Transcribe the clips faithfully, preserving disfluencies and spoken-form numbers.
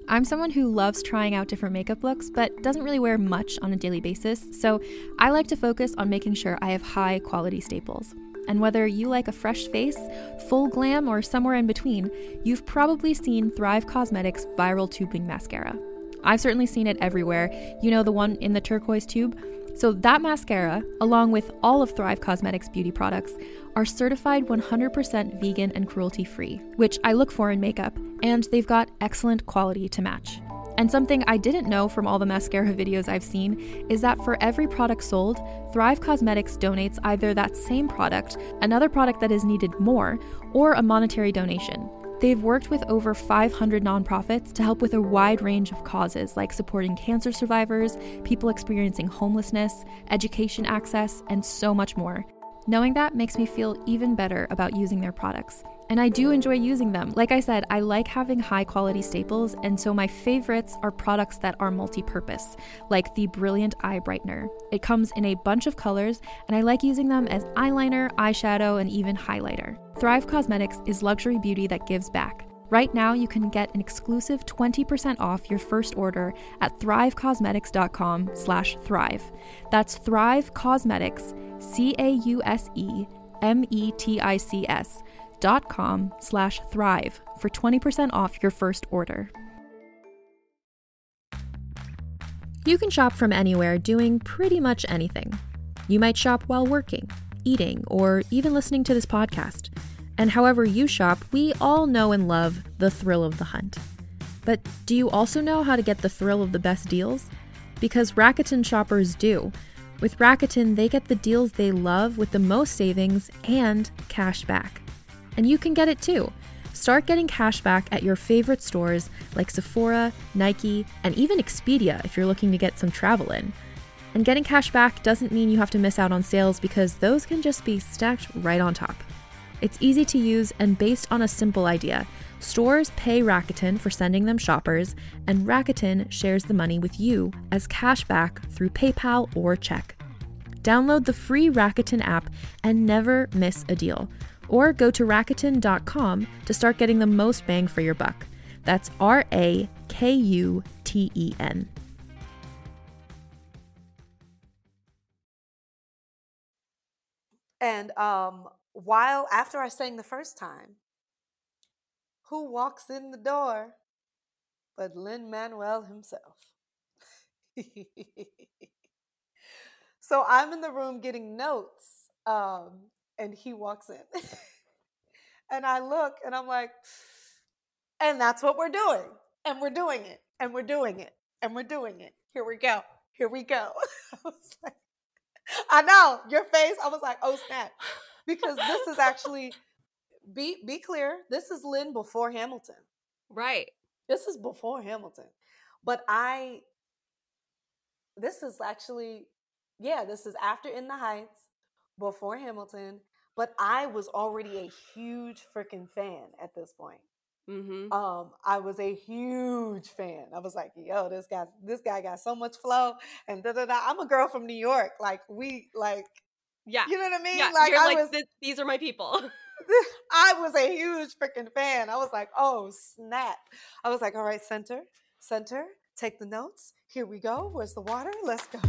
I'm someone who loves trying out different makeup looks, but doesn't really wear much on a daily basis, so I like to focus on making sure I have high quality staples. And whether you like a fresh face, full glam, or somewhere in between, you've probably seen Thrive Causemetics Viral Tubing Mascara. I've certainly seen it everywhere. You know, the one in the turquoise tube? So that mascara, along with all of Thrive Causemetics beauty products, are certified one hundred percent vegan and cruelty-free, which I look for in makeup, and they've got excellent quality to match. And something I didn't know from all the mascara videos I've seen is that for every product sold, Thrive Causemetics donates either that same product, another product that is needed more, or a monetary donation. They've worked with over five hundred nonprofits to help with a wide range of causes like supporting cancer survivors, people experiencing homelessness, education access, and so much more. Knowing that makes me feel even better about using their products. And I do enjoy using them. Like I said, I like having high quality staples, and so my favorites are products that are multi-purpose, like the Brilliant Eye Brightener. It comes in a bunch of colors, and I like using them as eyeliner, eyeshadow, and even highlighter. Thrive Causemetics is luxury beauty that gives back. Right now, you can get an exclusive twenty percent off your first order at thrivecausemetics.com slash thrive. That's Thrive Causemetics, C A U S E M E T I C S dot com slash thrive for twenty percent off your first order. You can shop from anywhere doing pretty much anything. You might shop while working, eating, or even listening to this podcast. And however you shop, we all know and love the thrill of the hunt. But do you also know how to get the thrill of the best deals? Because Rakuten shoppers do. With Rakuten, they get the deals they love with the most savings and cash back. And you can get it too. Start getting cash back at your favorite stores like Sephora, Nike, and even Expedia if you're looking to get some travel in. And getting cash back doesn't mean you have to miss out on sales, because those can just be stacked right on top. It's easy to use and based on a simple idea. Stores pay Rakuten for sending them shoppers, and Rakuten shares the money with you as cash back through PayPal or check. Download the free Rakuten app and never miss a deal. Or go to Rakuten dot com to start getting the most bang for your buck. That's R A K U T E N. And um, while after I sang the first time, who walks in the door but Lin-Manuel himself? So I'm in the room getting notes, um, and he walks in. And I look and I'm like, and that's what we're doing. And we're doing it. And we're doing it. And we're doing it. Here we go. Here we go. I was like, I know your face. I was like, oh snap. Because this is actually, be be clear, this is Lynn before Hamilton. Right. This is before Hamilton. But I, this is actually, yeah, this is after In the Heights, before Hamilton. But I was already a huge freaking fan at this point. Mm-hmm. Um, I was a huge fan. I was like, yo, this guy, this guy got so much flow, and da da da. I'm a girl from New York. Like we, like, yeah, you know what I mean? Yeah, like you're I like, was, this, these are my people. I was a huge freaking fan. I was like, oh snap! I was like, all right, center, center, take the notes. Here we go. Where's the water? Let's go.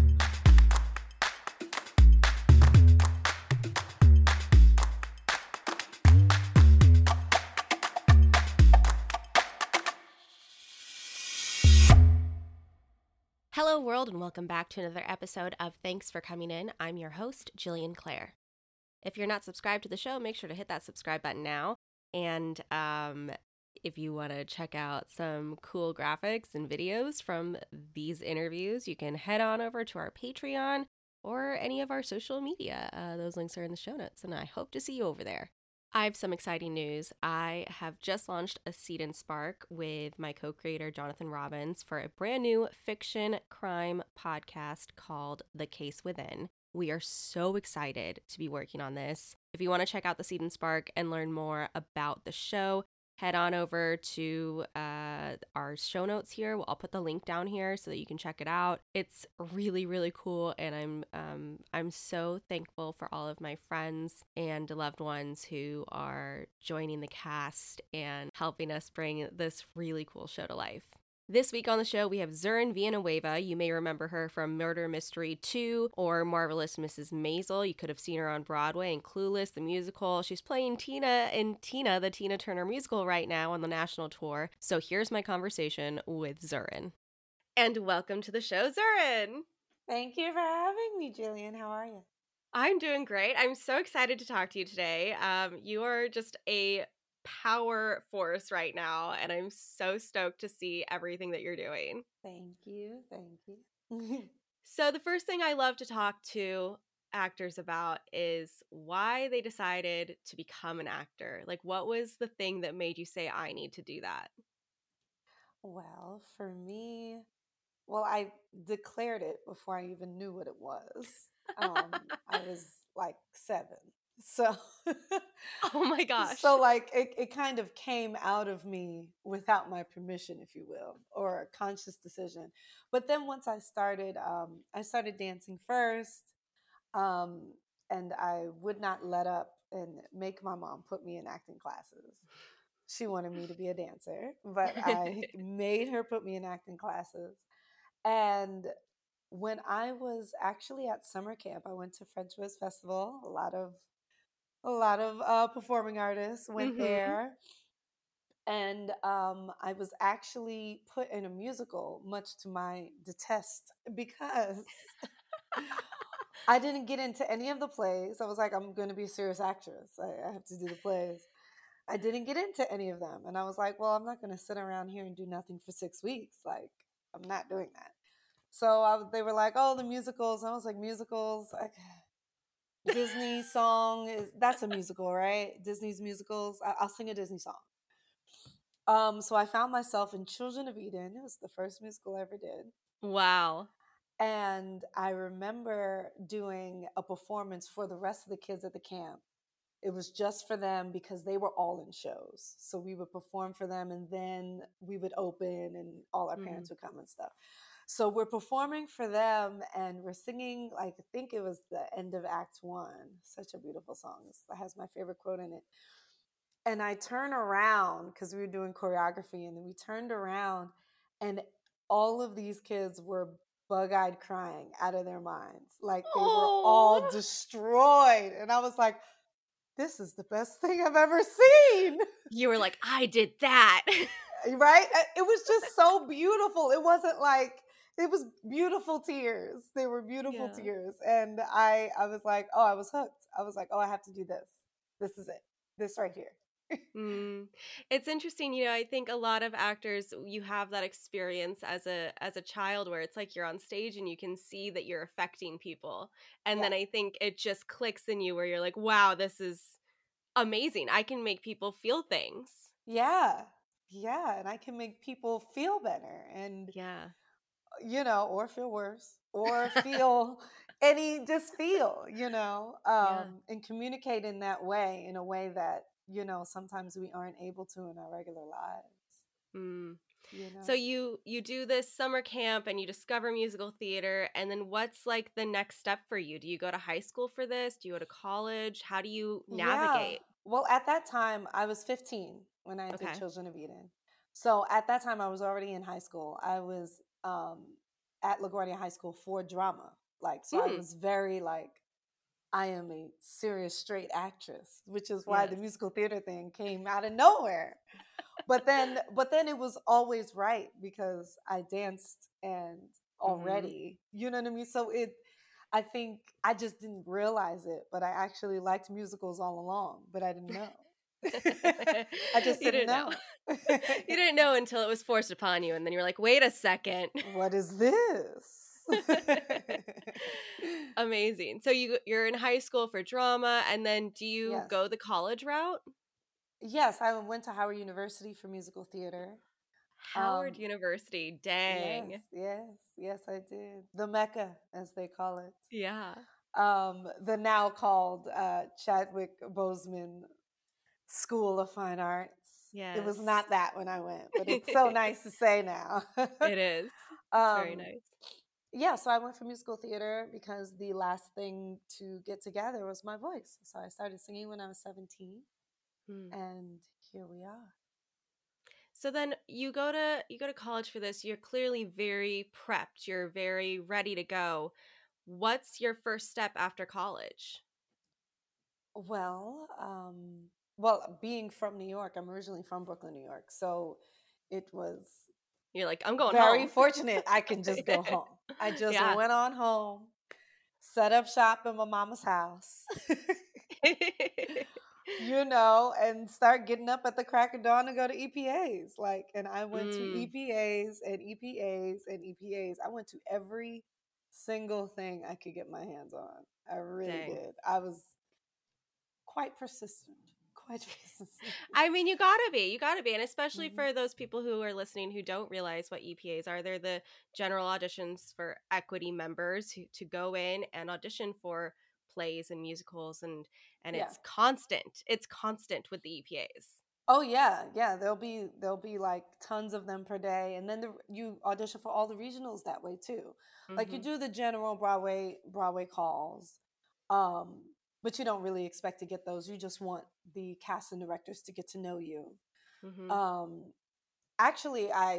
Hello, world, and welcome back to another episode of Thanks for Coming In. I'm your host, Jillian Clare. If you're not subscribed to the show, make sure to hit that subscribe button now. And um, if you want to check out some cool graphics and videos from these interviews, you can head on over to our Patreon or any of our social media. Uh, those links are in the show notes, and I hope to see you over there. I have some exciting news. I have just launched a Seed and Spark with my co-creator, Jonathan Robbins, for a brand new fiction crime podcast called The Case Within. We are so excited to be working on this. If you want to check out the Seed and Spark and learn more about the show, head on over to uh, our show notes here. I'll put the link down here so that you can check it out. It's really, really cool, and I'm um, I'm so thankful for all of my friends and loved ones who are joining the cast and helping us bring this really cool show to life. This week on the show, we have Zurin Villanueva. You may remember her from Murder Mystery two or Marvelous Missus Maisel. You could have seen her on Broadway in Clueless, the musical. She's playing Tina in Tina, the Tina Turner musical right now on the national tour. So here's my conversation with Zurin. And welcome to the show, Zurin. Thank you for having me, Jillian. How are you? I'm doing great. I'm so excited to talk to you today. Um, you are just a power force right now, and I'm so stoked to see everything that you're doing. Thank you. Thank you. So the first thing I love to talk to actors about is why they decided to become an actor. Like, what was the thing that made you say, I need to do that? Well, for me, well, I declared it before I even knew what it was. Um, I was like seven. So, Oh my gosh. so like it, it kind of came out of me without my permission, if you will, or a conscious decision. But then once I started, um, I started dancing first, um, and I would not let up and make my mom put me in acting classes. She wanted me to be a dancer, but I made her put me in acting classes. And when I was actually at summer camp, I went to French Rose Festival. A lot of a lot of uh, performing artists went Mm-hmm. there, and um, I was actually put in a musical, much to my detest, because I didn't get into any of the plays. I was like, I'm going to be a serious actress. I, I have to do the plays. I didn't get into any of them, and I was like, well, I'm not going to sit around here and do nothing for six weeks. Like, I'm not doing that. So I, they were like, "Oh, the musicals." And I was like, "Musicals? Like, Disney song is that's a musical, right? Disney's musicals. I, I'll sing a Disney song." Um, so I found myself in Children of Eden. It was the first musical I ever did, Wow. and I remember doing a performance for the rest of the kids at the camp. It was just for them because they were all in shows. So we would perform for them, and then we would open and all our Mm-hmm. parents would come and stuff. So we're performing for them and we're singing, like, I think it was the end of Act One. Such a beautiful song. It has my favorite quote in it. And I turn around because we were doing choreography, and then we turned around and all of these kids were bug-eyed crying out of their minds. Like, they were all Oh, destroyed. And I was like, this is the best thing I've ever seen. you were like, I did that. Right? It was just so beautiful. It wasn't like, it was beautiful tears. They were beautiful Yeah. tears. And I I was like, oh, I was hooked. I was like, oh, I have to do this. This is it. This right here. Mm. It's interesting, you know, I think a lot of actors, you have that experience as a as a child where it's like you're on stage and you can see that you're affecting people. And Yeah. then I think it just clicks in you where you're like, wow, this is amazing. I can make people feel things. Yeah. Yeah. And I can make people feel better and, Yeah. you know, or feel worse or feel any, just feel, you know, Yeah. um, and communicate in that way, in a way that, you know, sometimes we aren't able to in our regular lives, Mm. you So know? you you do this summer camp and you discover musical theater, and then what's like the next step for you? Do you go to high school for this? Do you go to college? How do you Yeah. navigate? Well, at that time, I was fifteen when I did Okay. Children of Eden. So at that time, I was already in high school. I was um, at LaGuardia High School for drama. Like, so I Mm. was very like, I am a serious straight actress, which is why the Yes. musical theater thing came out of nowhere. But then, but then it was always right because I danced and Mm-hmm. already, you know what I mean? So it, I think I just didn't realize it, but I actually liked musicals all along, but I didn't know. I just You didn't didn't know. know. You didn't know until it was forced upon you, and then you're like, wait a second. What is this? Amazing. So you you're in high school for drama, and then do you Yes. go the college route? Yes, I went to Howard University for musical theater. Howard Um, University. yes, Dang. yes, yes, I did. The Mecca, as they call it. Yeah. Um, the now called uh, Chadwick Boseman School of Fine Arts. It Yes. was not that when I went, but it's so nice to say now. It is. It's very um, nice. yeah, so I went for musical theater because the last thing to get together was my voice. So I started singing when I was seventeen, Hmm. and here we are. So then you go to you go to college for this. You're clearly very prepped. You're very ready to go. What's your first step after college? Well, um, well, being from New York, I'm originally from Brooklyn, New York. So it was You're like, I'm going very home. fortunate I can just go home. I just Yeah. went on home, set up shop in my mama's house, you know, and start getting up at the crack of dawn to go to E P As. Like, and I went to Mm, E P As and E P As and E P As. I went to every single thing I could get my hands on. I really dang. did. I was quite persistent. Quite persistent. I mean, you gotta be. You gotta be. And especially Mhm. for those people who are listening who don't realize what E P As are, they're the general auditions for equity members who, to go in and audition for plays and musicals. And, and Yeah. it's constant. It's constant with the E P As. Oh yeah, yeah. There'll be there'll be like tons of them per day, and then the, you audition for all the regionals that way too. Like you Mm-hmm. do the general Broadway Broadway calls, um, but you don't really expect to get those. You just want the cast and directors to get to know you. Mm-hmm. Um, actually, I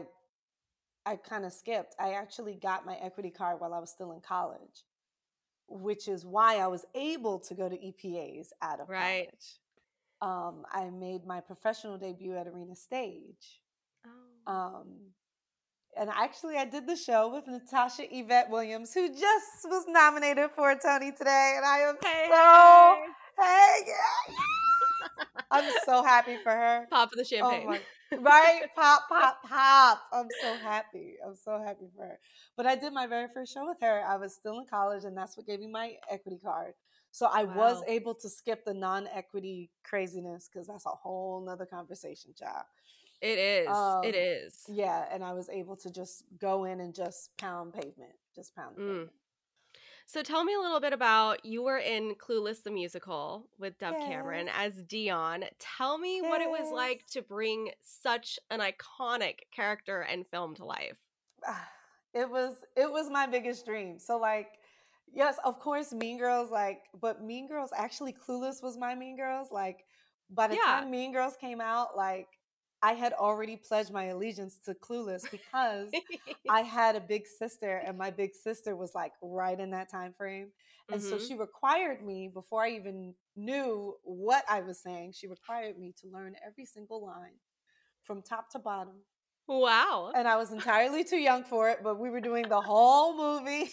I kind of skipped. I actually got my equity card while I was still in college, which is why I was able to go to E P As out of Right. college. Um, I made my professional debut at Arena Stage. Oh. Um, and actually, I did the show with Natasha Yvette Williams, who just was nominated for a Tony today. And I am Hey, so, hey. hey, yeah, yeah. I'm so happy for her. Pop of the Oh champagne. my, right? Pop, pop, pop. I'm so happy. I'm so happy for her. But I did my very first show with her. I was still in college, and that's what gave me my equity card. So I was Wow. able to skip the non-equity craziness because that's a whole nother conversation, child. It is. It Um, is. yeah, and I was able to just go in and just pound pavement, just pound the Mm. pavement. So tell me a little bit about you were in Clueless the musical with Dove Yes, Cameron as Dion. Tell me what it was yes. like to bring such an iconic character and film to life. Ah, it was it was my biggest dream. So like, yes, of course, Mean Girls, like, but Mean Girls actually Clueless was my Mean Girls. Like, by the Yeah. time Mean Girls came out, like, I had already pledged my allegiance to Clueless because I had a big sister, and my big sister was like right in that time frame, and so Mm-hmm. she required me before I even knew what I was saying. She required me to learn every single line from top to bottom, Wow. and I was entirely too young for it, but we were doing the whole movie.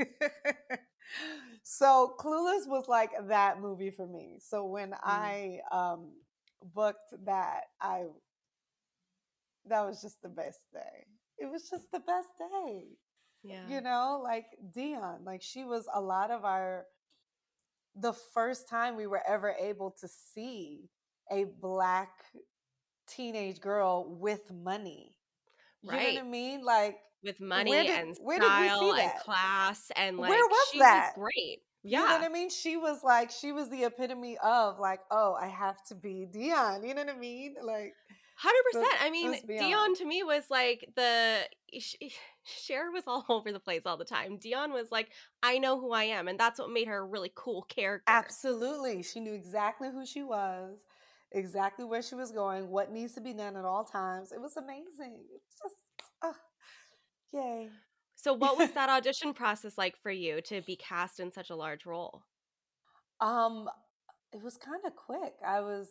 So Clueless was like that movie for me. So when Mm. I um booked that, I that was just the best day. It was just the best day. Yeah. You know, like Dion, like she was a lot of our the first time we were ever able to see a black teenage girl with money. You know what Right. I mean? Like, With where money did and where did we see style and that? class and Where like was she was that? great. You know Yeah. what I mean? She was like, she was the epitome of like, oh, I have to be Dion. You know what I mean? Like, Hundred so percent. I it mean, was beyond. Dion to me was like the sh- Cher was all over the place all the time. Dion was like, I know who I am, and that's what made her a really cool character. Absolutely. She knew exactly who she was, exactly where she was going, what needs to be done at all times. It was amazing. It was just, oh, yay. So, what was that audition process like for you to be cast in such a large role? um, it was kind of quick. I was,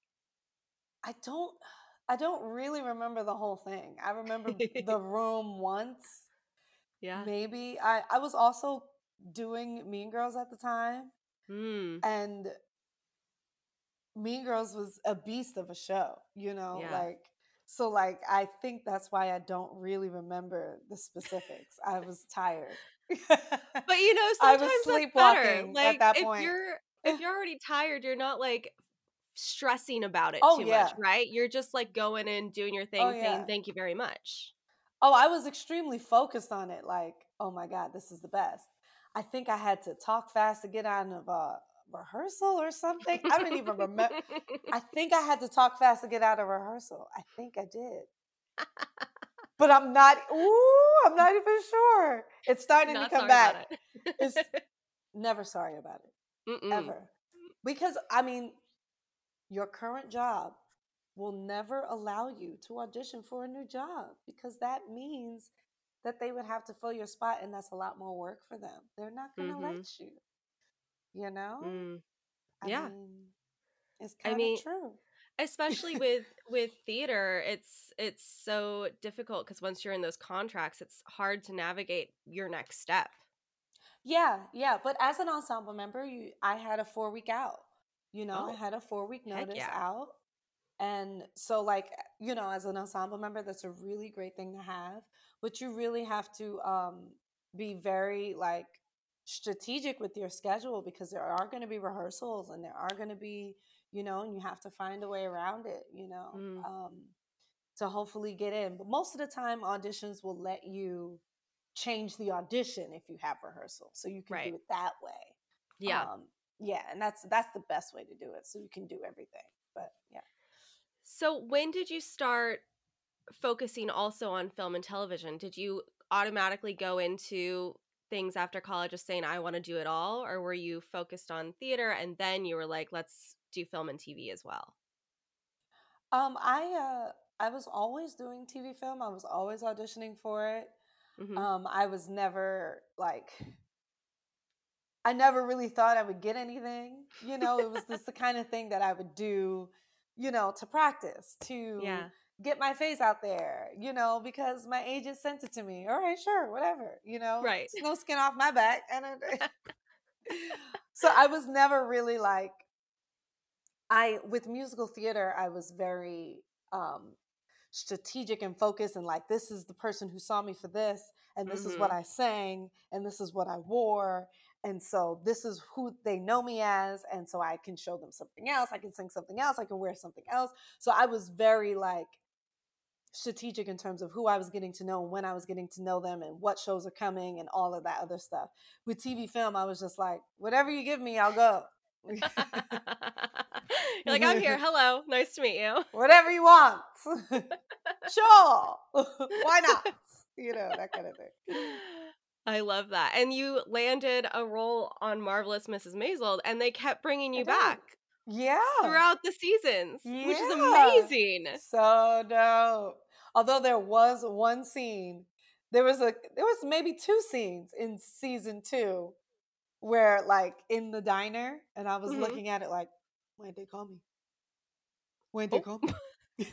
I don't, I don't really remember the whole thing. I remember the room once, Yeah. maybe. I, I was also doing Mean Girls at the time, Hmm. and Mean Girls was a beast of a show, you know, Yeah. like, so like I think that's why I don't really remember the specifics. I was tired. But you know, I was sometimes that's better. sleepwalking at Like that if point. you're if you're already tired, you're not like stressing about it Oh too much, yeah. right? You're just like going in, doing your Oh thing, saying yeah. thank you very much. Oh, I was extremely focused on it. Like, oh my God, this is the best. I think I had to talk fast to get out of a rehearsal or something. I don't even remember. I think I had to talk fast to get out of rehearsal. I think I did. But I'm not, ooh, I'm not even sure. It's starting to Not come sorry about back. It's it. never sorry about it, Mm-mm. ever. Because, I mean, your current job will never allow you to audition for a new job because that means that they would have to fill your spot, and that's a lot more work for them. They're not going to Mm-hmm. let you, you know? Mm. I Yeah. mean, it's I kind of mean, true. especially with with theater, it's it's so difficult because once you're in those contracts, it's hard to navigate your next step. Yeah, yeah. But as an ensemble member, you I had a four week out. You know, I Oh, had a four week heck notice yeah. out. And so, like, you know, as an ensemble member, that's a really great thing to have. But you really have to um, be very, like, strategic with your schedule because there are going to be rehearsals and there are going to be, you know, and you have to find a way around it, you know, Mm. um, to hopefully get in. But most of the time, auditions will let you change the audition if you have rehearsal. So you can Right. do it that way. Yeah. Um, yeah. And that's that's the best way to do it. So you can do everything. But yeah. So when did you start focusing also on film and television? Did you automatically go into things after college just saying, I want to do it all? Or were you focused on theater and then you were like, let's do film and T V as well? Um, I uh I was always doing T V film. I was always auditioning for it. Mm-hmm. Um, I was never like I never really thought I would get anything. You know, it was just the kind of thing that I would do, you know, to practice, to Yeah. get my face out there, you know, because my agent sent it to me. All right, sure, whatever, you know, Right. it's no skin off my back. And it, so I was never really like I with musical theater, I was very um strategic and focused and like this is the person who saw me for this and this is what Mm-hmm. I sang and this is what I wore and so this is who they know me as and so I can show them something else, I can sing something else, I can wear something else. So I was very like strategic in terms of who I was getting to know and when I was getting to know them and what shows are coming and all of that other stuff. With T V film I was just like whatever you give me I'll go. You're like, I'm here. Hello. Nice to meet you. Whatever you want. Sure. Why not? You know, that kind of thing. I love that. And you landed a role on Marvelous Missus Maisel, and they kept bringing I you did. back Yeah. throughout the seasons, which is Yeah. amazing. So dope. Although there was one scene, there was a there was maybe two scenes in season two where like in the diner and I was Hmm. looking at it like, why'd they call me? Why'd they Oh, call me?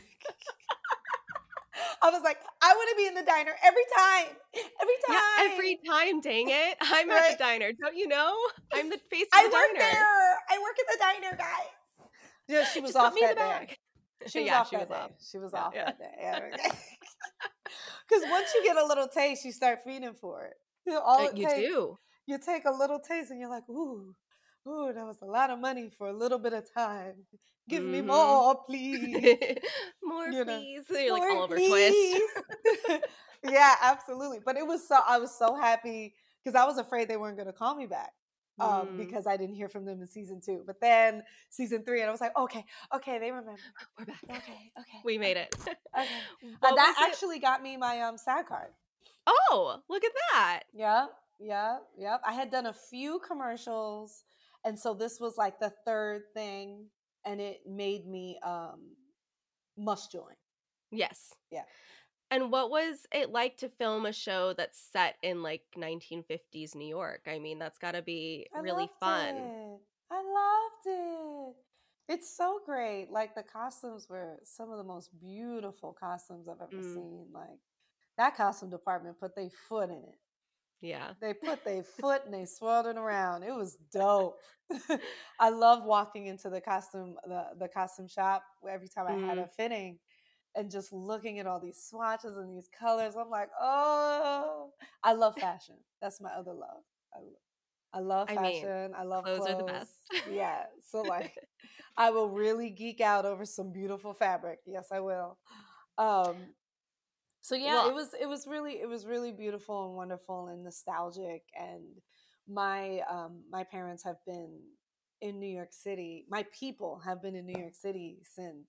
I was like, I want to be in the diner every time. Every yeah. time. Every time, dang it. I'm at Right? the diner. Don't you know? I'm the face of I the work diner. there. I work at the diner, guys. Yeah, she was Just put off me in the that day. back. She was Yeah, off she that was off. day. She was Yeah, off yeah. that day. Because once you get a little taste, you start feeding for it. You know, all Uh, it You takes, do. you take a little taste and you're like, ooh, ooh, that was a lot of money for a little bit of time. Give me Mm-hmm. more, please. More, You know, please. You're like more, Oliver Twist. please. Yeah, absolutely. But it was so, I was so happy because I was afraid they weren't going to call me back. Um, Mm. because I didn't hear from them in season two. But then season three, and I was like, okay, okay, they remember. We're back. Okay, okay, We made okay, it. okay. Uh, What that was it? actually got me my um SAG card. Oh, look at that. Yep, yep, yep. I had done a few commercials, and so this was like the third thing, and it made me um must join. Yes. Yeah. And what was it like to film a show that's set in like nineteen fifties New York? I mean, that's got to be I really loved fun. it. I loved it. It's so great. Like the costumes were some of the most beautiful costumes I've ever Mm, seen. Like that costume department put their foot in it. yeah. They put their foot and they swirled it around. It was dope. I love walking into the costume the, the costume shop every time I had a Mm, fitting and just looking at all these swatches and these colors. I'm like, oh, I love fashion. That's my other love. I, I love I mean, fashion. I love clothes are the clothes. best. Yeah. So like I will really geek out over some beautiful fabric. Yes, I will. Um, so yeah, Well, it was it was really it was really beautiful and wonderful and nostalgic. And my um, my parents have been in New York City. My people have been in New York City since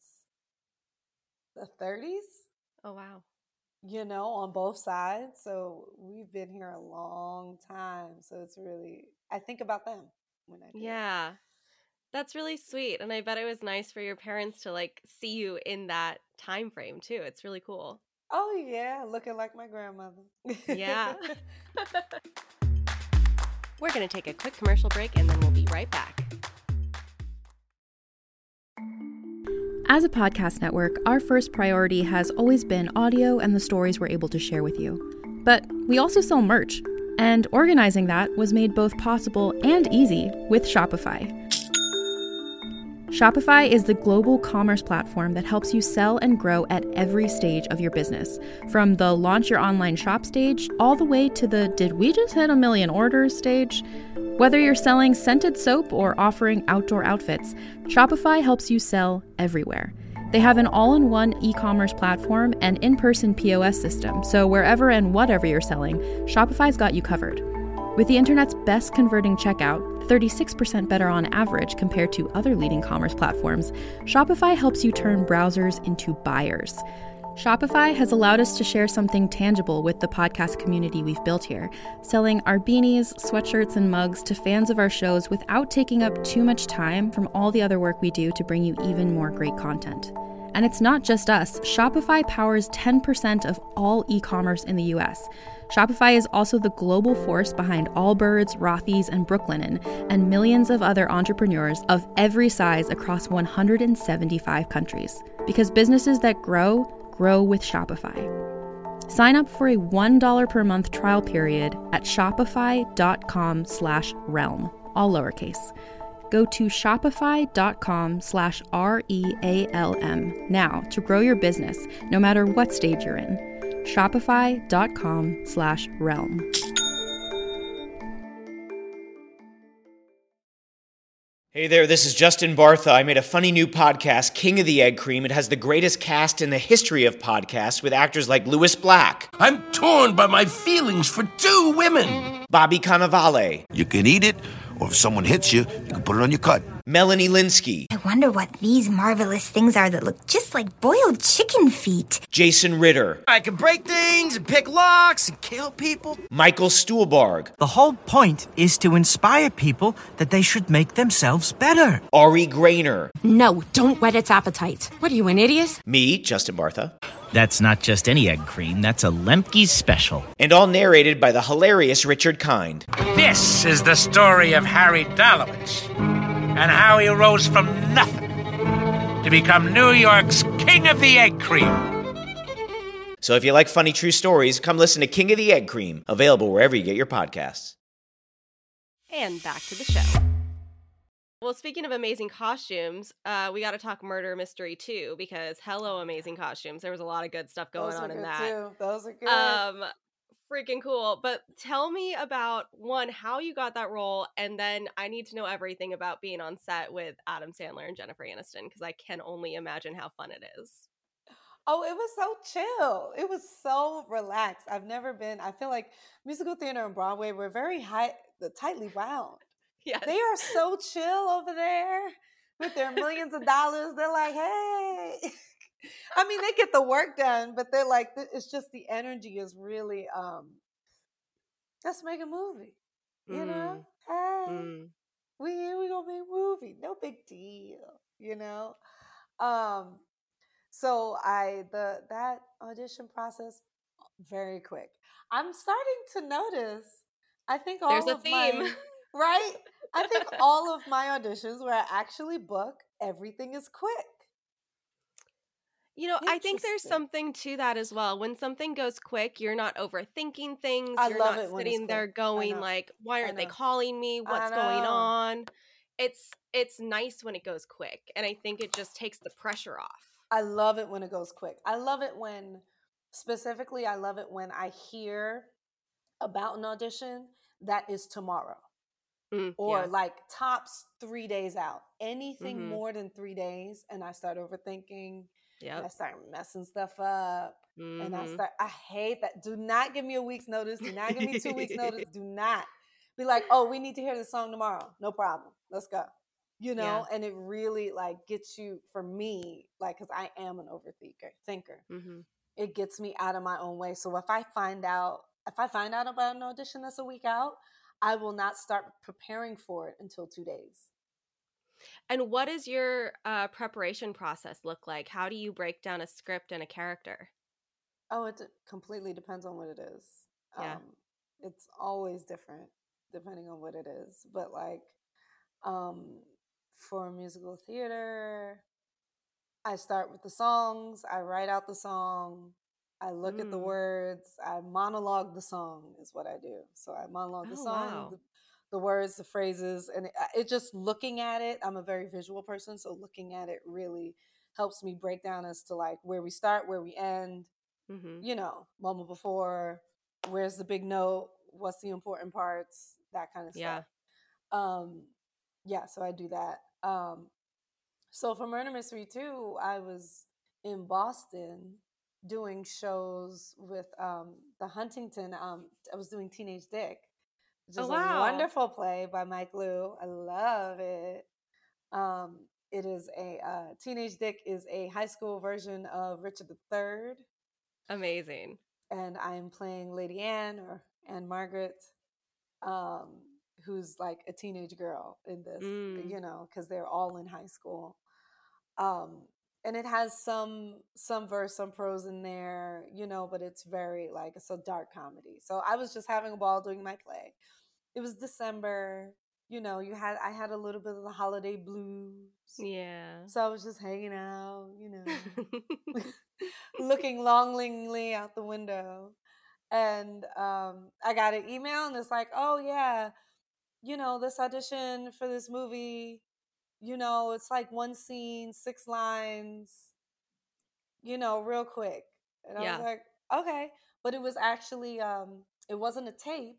the thirties. oh wow. You know, on both sides. So we've been here a long time. So it's really I think about them when I do it. Yeah. That's really sweet. And I bet it was nice for your parents to like see you in that time frame too. It's really cool. Oh yeah, looking like my grandmother. Yeah. We're going to take a quick commercial break and then we'll be right back. As a podcast network, our first priority has always been audio and the stories we're able to share with you. But we also sell merch, and organizing that was made both possible and easy with Shopify. Shopify is the global commerce platform that helps you sell and grow at every stage of your business, from the launch your online shop stage all the way to the did we just hit a million orders stage. Whether you're selling scented soap or offering outdoor outfits, Shopify helps you sell everywhere. They have an all-in-one e-commerce platform and in-person P O S system, so wherever and whatever you're selling, Shopify's got you covered. With the internet's best converting checkout, thirty-six percent better on average compared to other leading commerce platforms, Shopify helps you turn browsers into buyers. Shopify has allowed us to share something tangible with the podcast community we've built here, selling our beanies, sweatshirts, and mugs to fans of our shows without taking up too much time from all the other work we do to bring you even more great content. And it's not just us. Shopify powers ten percent of all e-commerce in the U S. Shopify is also the global force behind Allbirds, Rothy's, and Brooklinen, and millions of other entrepreneurs of every size across one hundred seventy-five countries. Because businesses that grow, grow with Shopify. Sign up for a one dollar per month trial period at shopify.com slash realm, all lowercase. Go to shopify.com slash R-E-A-L-M now to grow your business, no matter what stage you're in. Shopify.com slash realm. Hey there, this is Justin Bartha. I made a funny new podcast, King of the Egg Cream. It has the greatest cast in the history of podcasts with actors like Louis Black. I'm torn by my feelings for two women. Bobby Cannavale. You can eat it, or if someone hits you, you can put it on your cut. Melanie Linsky. I wonder what these marvelous things are that look just like boiled chicken feet. Jason Ritter. I can break things and pick locks and kill people. Michael Stuhlbarg. The whole point is to inspire people that they should make themselves better. Ari Grainer. No, don't whet its appetite. What are you, an idiot? Me, Justin Bartha. That's not just any egg cream, that's a Lemke's special. And all narrated by the hilarious Richard Kind. This is the story of Harry Dalowitz and how he rose from nothing to become New York's King of the Egg Cream. So if you like funny true stories, come listen to King of the Egg Cream, available wherever you get your podcasts. And back to the show. Well, speaking of amazing costumes, uh, we got to talk Murder Mystery two, because hello, amazing costumes. There was a lot of good stuff going Those on are in good that. too. Those are good. Um, freaking cool. But tell me about, one, how you got that role, and then I need to know everything about being on set with Adam Sandler and Jennifer Aniston, because I can only imagine how fun it is. Oh, it was so chill. It was so relaxed. I've never been, I feel like musical theater and Broadway were very high, tightly wound. Yes. They are so chill over there with their millions of dollars. They're like, hey. I mean, they get the work done, but they're like, it's just the energy is really, um, let's make a movie. You Mm. know? Hey, Mm. we here, we gonna make a movie. No big deal, you know? Um, so I the that audition process, very quick. I'm starting to notice, I think all There's a of theme. my, right? I think all of my auditions where I actually book, everything is quick. You know, I think there's Interesting. something to that as well. When something goes quick, you're not overthinking things. I you're love not it when it's sitting there quick. I going know. like, why I aren't they know. calling me? I What's going know. on? It's it's nice when it goes quick, and I think it just takes the pressure off. I love it when it goes quick. I love it when, specifically, I love it when I hear about an audition that is tomorrow. Mm, Or yeah. like tops three days out. Anything Mhm. more than three days, and I start overthinking, and I Yep. start messing stuff up, and I Mhm. start. I hate that. Do not give me a week's notice. Do not give me two weeks notice. Do not be like, oh, we need to hear the song tomorrow. No problem. Let's go. You know, Yeah. and it really like gets you, for me, like, because I am an overthinker thinker. Mm-hmm. It gets me out of my own way. So if I find out, if I find out about an audition that's a week out, I will not start preparing for it until two days. And what does your uh, preparation process look like? How do you break down a script and a character? Oh, it d- completely depends on what it is. Yeah. Um, it's always different depending on what it is. But like um, for musical theater, I start with the songs, I write out the song, I look at the Mm. words, I monologue the song is what I do. So I monologue the Oh, song, wow. the, the words, the phrases, and it, it just looking at it. I'm a very visual person, so looking at it really helps me break down as to like where we start, where we end, Mm-hmm. you know, moment before, where's the big note, what's the important parts, that kind of Yeah. stuff. Um, yeah, so I do that. Um, so for Murder Mystery two, I was in Boston doing shows with um, the Huntington. Um, I was doing Teenage Dick, which Oh, is a wow. wonderful play by Mike Liu. I love it. Um, it is a uh, Teenage Dick is a high school version of Richard the Third, Amazing. and I am playing Lady Anne or Anne Margaret, um, who's like a teenage girl in this, Mm. you know, because they're all in high school. Um, and it has some some verse, some prose in there, you know, but it's very like it's a dark comedy. So I was just having a ball doing my play. It was December, you know, you had I had a little bit of the holiday blues. Yeah. So I was just hanging out, you know, looking longingly out the window. And um, I got an email and it's like, oh yeah, you know, this audition for this movie, you know, it's like one scene, six lines, you know, real quick. And I was Yeah. like, okay. But it was actually, um, it wasn't a tape.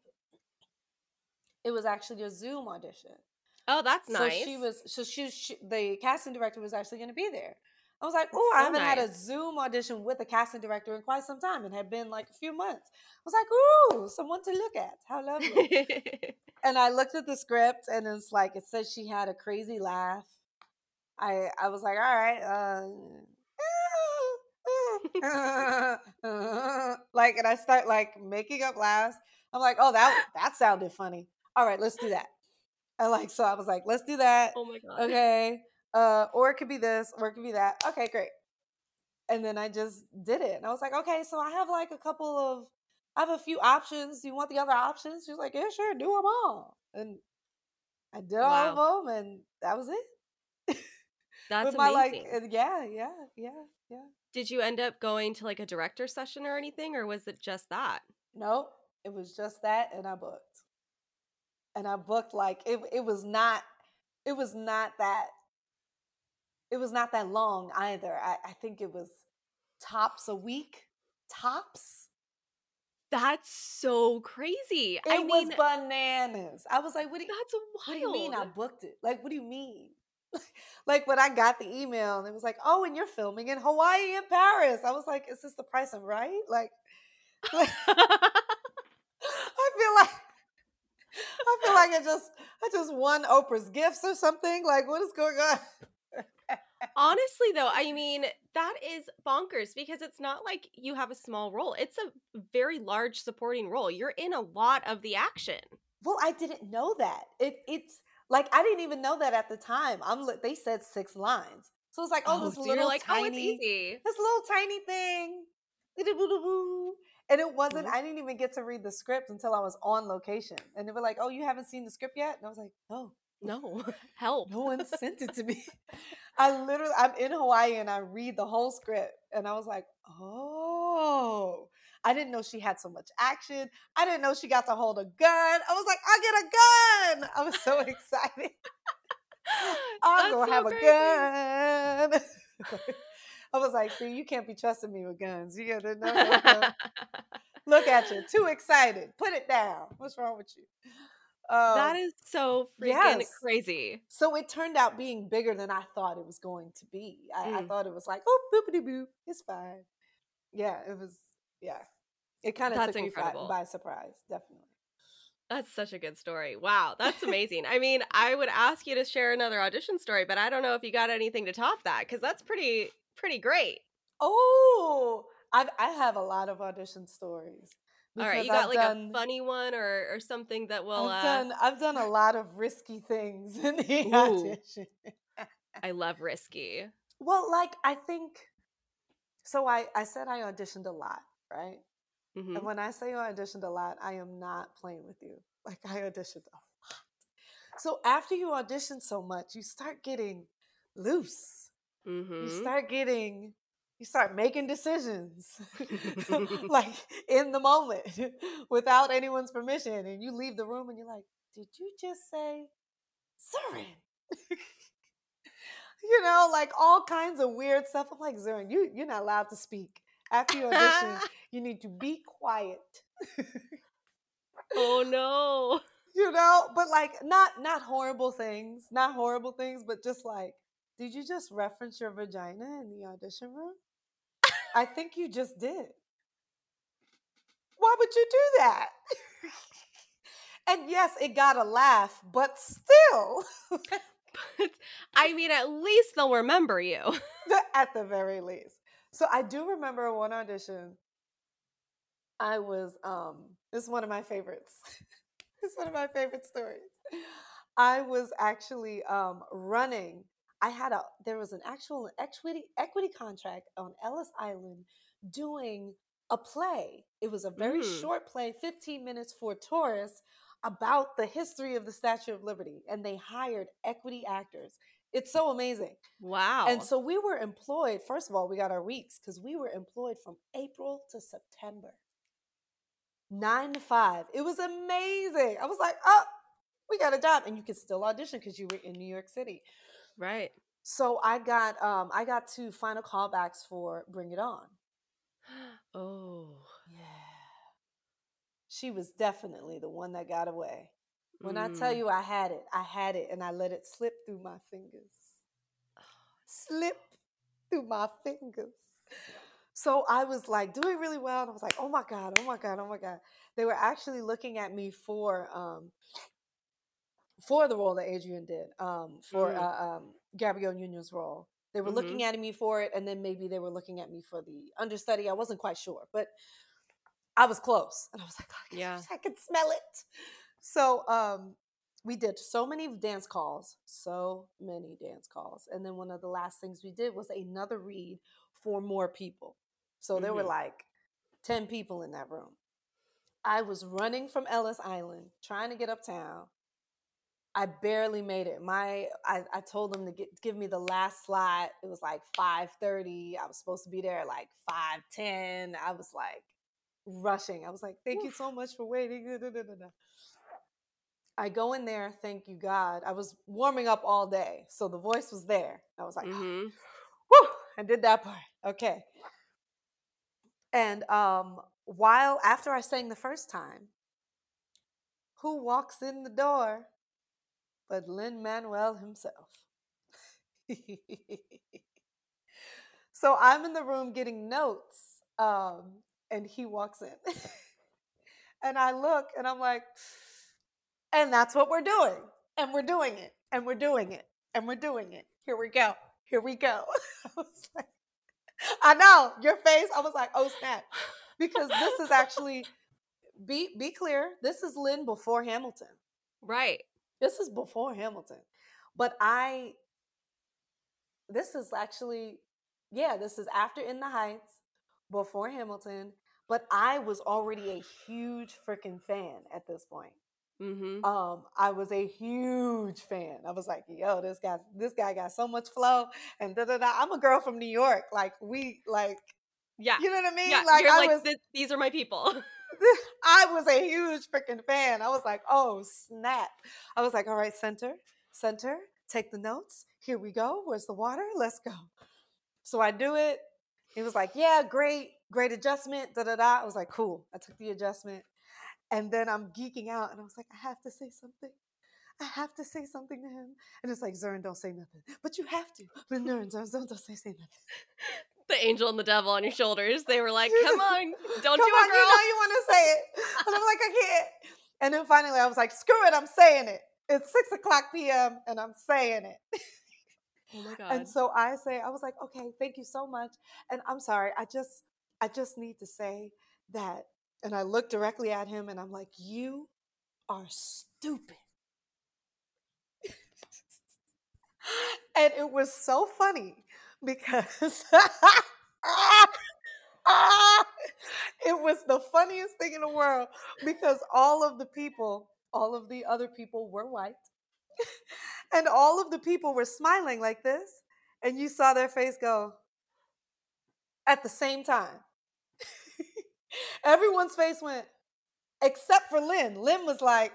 It was actually a Zoom audition. Oh, that's So nice. she was, so she, she the casting director was actually going to be there. I was like, That's oh, I so haven't had a nice. Zoom audition with a casting director in quite some time. It had been like a few months. I was like, ooh, someone to look at. How lovely. And I looked at the script and it's like, it said she had a crazy laugh. I I was like, all right, uh, like, and I start like making up laughs. I'm like, oh, that that sounded funny. All right, let's do that. And like, so I was like, let's do that. Oh my God. Okay, uh, or it could be this, or it could be that. Okay, great. And then I just did it, and I was like, okay, so I have like a couple of, I have a few options. Do you want the other options? She was like, yeah, sure, do them all. And I did all Wow. of them, and that was it. That's With my like, amazing. uh, yeah, yeah, yeah, yeah. Did you end up going to like a director session or anything, or was it just that? Nope, it was just that, and I booked, and I booked like it. It was not, it was not that, it was not that long either. I, I think it was tops a week, tops. That's so crazy. It I was mean, bananas. I was like, what do you, that's what do you mean wild. I booked it? Like, what do you mean? Like when I got the email and it was like, oh, and you're filming in Hawaii and Paris. I was like, is this the price I'm right? Like, like I feel like I feel like I just I just won Oprah's gifts or something. Like, what is going on? Honestly, though, I mean, that is bonkers because it's not like you have a small role. It's a very large supporting role. You're in a lot of the action. Well, I didn't know that. It it's like I didn't even know that at the time. I'm li- they said six lines. So it's like, oh, Oh, this so you're little like, oh, it's tiny, easy. this little tiny thing. And it wasn't, Nope. I didn't even get to read the script until I was on location. And they were like, oh, you haven't seen the script yet? And I was like, no. No, help. No one sent it to me. I literally, I'm in Hawaii and I read the whole script. And I was like, oh, I didn't know she had so much action. I didn't know she got to hold a gun. I was like, I get a gun. I was so excited. I'm going to so have crazy. a gun. I was like, see, you can't be trusting me with guns. You gotta know. No. Look at you, too excited. Put it down. What's wrong with you? Um, That is so freaking yes. crazy. So it turned out being bigger than I thought it was going to be. I, Mm. I thought it was like, oh, boopity boop, it's fine. Yeah, it was. Yeah, it kind of That's took me incredible. by, by surprise. Definitely. That's such a good story. Wow, that's amazing. I mean, I would ask you to share another audition story, but I don't know if you got anything to top that because that's pretty pretty great. Oh, I've, I have a lot of audition stories All right, because you got I've like done a funny one or or something that will I've uh done I've done a lot of risky things in the Ooh, audition. I love risky. Well, like I think so I I said I auditioned a lot, right? And Mhm. when I say I auditioned a lot, I am not playing with you. Like I auditioned a lot. So after you audition so much, you start getting loose. You Mhm. start getting you start making decisions like in the moment without anyone's permission, and you leave the room and you're like, did you just say Zoran? You know, like all kinds of weird stuff. I'm like, Zoran, you you're not allowed to speak. After you audition, you need to be quiet. Oh no. You know, but like not not horrible things, not horrible things, but just like, did you just reference your vagina in the audition room? I think you just did. Why would you do that? And yes, it got a laugh, but still, But I mean, at least they'll remember you. at the very least. So I do remember one audition. I was um this is one of my favorites. It's one of my favorite stories. I was actually um running. I had a there was an actual equity equity contract on Ellis Island doing a play. It was a very Mm. short play, fifteen minutes for tourists about the history of the Statue of Liberty, and they hired equity actors. It's so amazing. And Wow. so we were employed, first of all, we got our weeks because we were employed from April to September. Nine to five. It was amazing. I was like, oh, we got a job. And you could still audition because you were in New York City. Right. So I got um I got two final callbacks for Bring It On. Oh. Yeah. She was definitely the one that got away. When I tell Mm. you I had it, I had it and I let it slip through my fingers. Slip through my fingers. So I was like doing really well, and I was like, oh my God, oh my God, oh my God. They were actually looking at me for um for the role that Adrian did, um, for Mm. uh, um, Gabrielle Union's role. They were Mhm. looking at me for it, and then maybe they were looking at me for the understudy. I wasn't quite sure, but I was close. And I was like, I can, Yeah. I can smell it. So um, we did so many dance calls, so many dance calls. And then one of the last things we did was another read for more people. So there were Mhm. like ten people in that room. I was running from Ellis Island, trying to get uptown. I barely made it. My I, I told them to get, give me the last slot. It was like five thirty. I was supposed to be there at like five ten. I was like rushing. I was like, thank you so much for waiting. Da, da, da, da, da. I go in there, thank you God. I was warming up all day, so the voice was there. I was like, Mhm. whew, I did that part. Okay. And um, while after I sang the first time, who walks in the door but Lin-Manuel himself? So I'm in the room getting notes, um, and he walks in. And I look and I'm like, and that's what we're doing. And we're doing it. And we're doing it. And we're doing it. Here we go. Here we go. I was like, I know your face. I was like, oh snap. Because this is actually, be be clear, this is Lynn before Hamilton. Right. This is before Hamilton. But I, this is actually, yeah, this is after In the Heights, before Hamilton. But I was already a huge freaking fan at this point. Mhm. Um, I was a huge fan. I was like, yo, this guy, this guy got so much flow, and da da da. I'm a girl from New York. Like we, like, Yeah. you know what I mean? Yeah. Like You're I like, was, "Th- these are my people. I was a huge freaking fan. I was like, oh snap. I was like, all right, center, center, take the notes. Here we go. Where's the water? Let's go. So I do it. He was like, yeah, great, great adjustment. Da da da. I was like, cool. I took the adjustment. And then I'm geeking out, and I was like, I have to say something. I have to say something to him. And it's like, Zoran, don't say nothing. But you have to. But no, Zoran, don't, don't say, say nothing. The angel and the devil on your shoulders. They were like, come on, don't Come do on, it, girl. you know you want to say it. And I'm like, I can't. And then finally I was like, screw it, I'm saying it. It's six o'clock p.m. and I'm saying it. Oh my God. And so I say, I was like, okay, thank you so much. And I'm sorry, I just, I just need to say that And I looked directly at him and I'm like, you are stupid. And it was so funny because it was the funniest thing in the world because all of the people, all of the other people were white. And all of the people were smiling like this. And you saw their face go at the same time. Everyone's face went, except for Lynn. Lynn was like,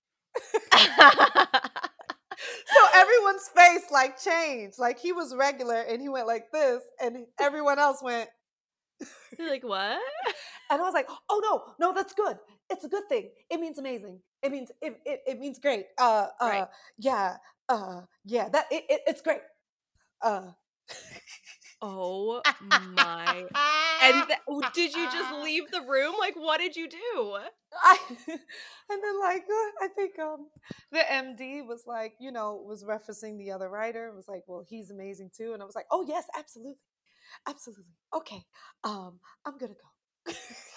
so everyone's face like changed. Like he was regular and he went like this and everyone else went. You're like, what? And I was like, oh no, no, that's good. It's a good thing. It means amazing. It means, it, it, it means great. Uh, uh, right. yeah, uh, yeah, that, it, it, it's great. Uh. Oh my. And th- did you just leave the room? Like, what did you do? I, and then like, I think um, the M D was like, you know, was referencing the other writer. It was like, well, he's amazing too. And I was like, oh yes, absolutely. Absolutely. Okay. Um, I'm going to go.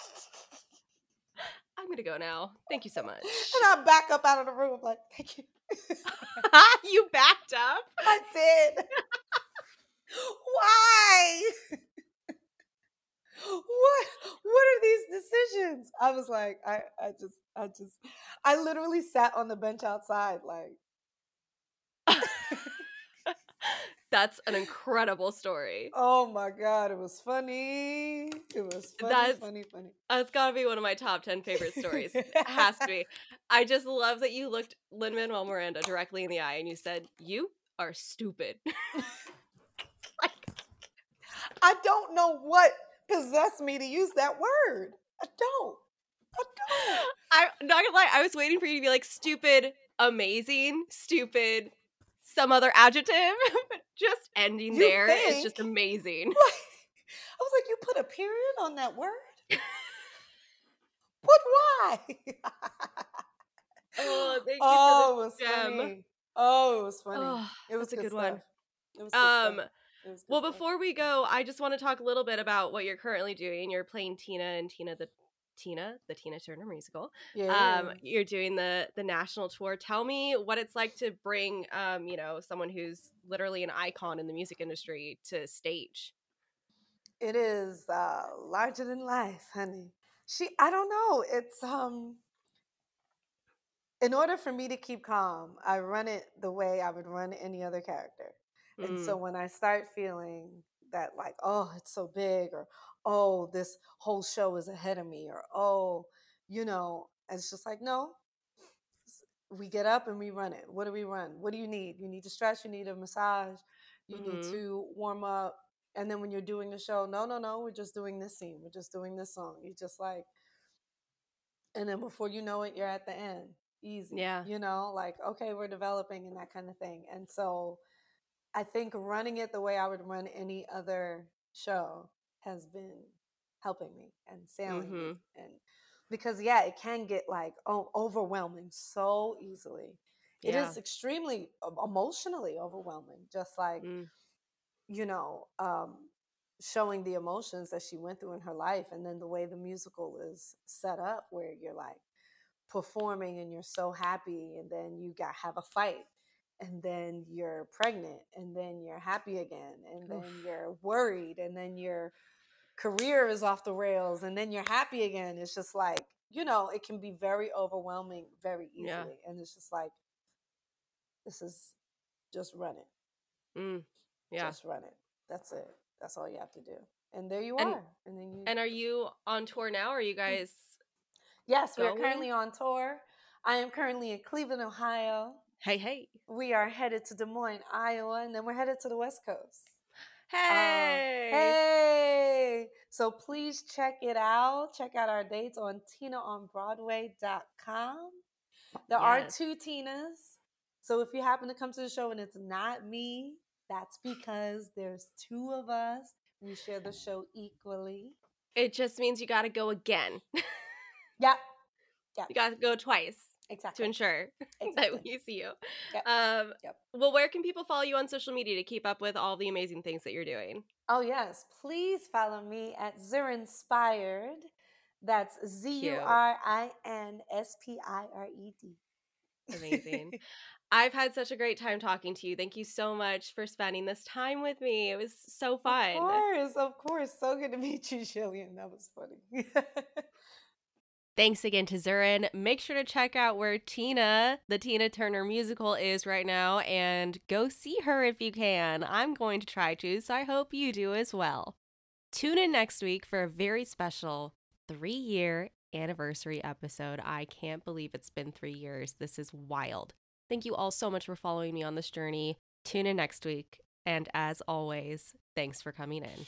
I'm going to go now. Thank you so much. And I back up out of the room like, thank you. You backed up? I did. Why? What what are these decisions? I was like, I, I just, I just, I literally sat on the bench outside like. That's an incredible story. Oh my God, it was funny. It was funny, that's, funny, funny. That's gotta be one of my top ten favorite stories. It has to be. I just love that you looked Lin-Manuel Miranda directly in the eye and you said, you are stupid. Like, I don't know what possessed me to use that word. I don't. I don't. I'm not gonna lie, I was waiting for you to be like stupid, amazing, stupid, some other adjective, but just ending You there think? is just amazing. I was like, you put a period on that word? But why? Oh, thank you oh, for it was this gem. funny. Oh, it was funny. Oh, it was that's a good, good stuff. one. It was good Um, stuff. It was good well, stuff. before we go, I just want to talk a little bit about what you're currently doing. You're playing Tina and Tina the Tina, the Tina Turner musical. Yeah. Um, you're doing the the national tour. Tell me what it's like to bring, um, you know, someone who's literally an icon in the music industry to stage. It is uh, larger than life, honey. She, I don't know. It's um. In order for me to keep calm, I run it the way I would run any other character. Mm. And so when I start feeling that like, oh, it's so big, or oh, this whole show is ahead of me, or oh, you know, it's just like, no, we get up and we run it. What do we run? What do you need? You need to stretch, you need a massage, you mm-hmm. need to warm up. And then when you're doing the show, no, no, no, we're just doing this scene. We're just doing this song. You just like, and then before you know it, you're at the end. Easy. Yeah. You know, like, okay, we're developing and that kind of thing. And so I think running it the way I would run any other show has been helping me and sailing mm-hmm. me. And because, yeah, it can get like oh, overwhelming so easily. Yeah. It is extremely emotionally overwhelming, just like, mm. you know, um, showing the emotions that she went through in her life. And then the way the musical is set up where you're like, performing and you're so happy, and then you got have a fight, and then you're pregnant, and then you're happy again, and then Oof. You're worried, and then your career is off the rails, and then you're happy again. It's just like, you know, it can be very overwhelming very easily. Yeah. And it's just like, this is just run it. Mm. Yeah. Just run it. That's it. That's all you have to do. And there you and, are. And then you And are you on tour now? Or are you guys Yes, we are currently on tour. I am currently in Cleveland, Ohio. Hey, hey. We are headed to Des Moines, Iowa, and then we're headed to the West Coast. Hey. Um, hey. So please check it out. Check out our dates on tina on broadway dot com. There yes. are two Tinas. So if you happen to come to the show and it's not me, that's because there's two of us. We share the show equally. It just means you got to go again. Yep. Yep. You got to go twice. Exactly. To ensure exactly. that we see you. Yep. Um, yep. Well, where can people follow you on social media to keep up with all the amazing things that you're doing? Oh, yes. Please follow me at Zerinspired. That's Z U R I N S P I R E D. Amazing. I've had such a great time talking to you. Thank you so much for spending this time with me. It was so fun. Of course, of course. So good to meet you, Jillian. That was funny. Thanks again to Zurin. Make sure to check out where Tina, the Tina Turner musical, is right now and go see her if you can. I'm going to try to, so I hope you do as well. Tune in next week for a very special three-year anniversary episode. I can't believe it's been three years. This is wild. Thank you all so much for following me on this journey. Tune in next week. And as always, thanks for coming in.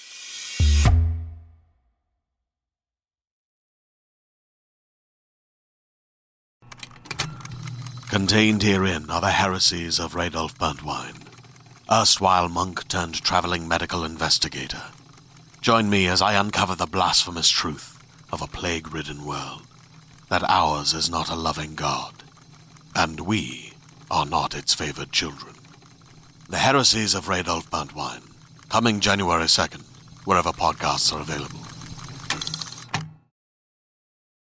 Contained herein are the heresies of Radolf Burntwine, erstwhile monk turned traveling medical investigator. Join me as I uncover the blasphemous truth of a plague-ridden world, that ours is not a loving God, and we are not its favored children. The Heresies of Radolf Burntwine, coming January second, wherever podcasts are available.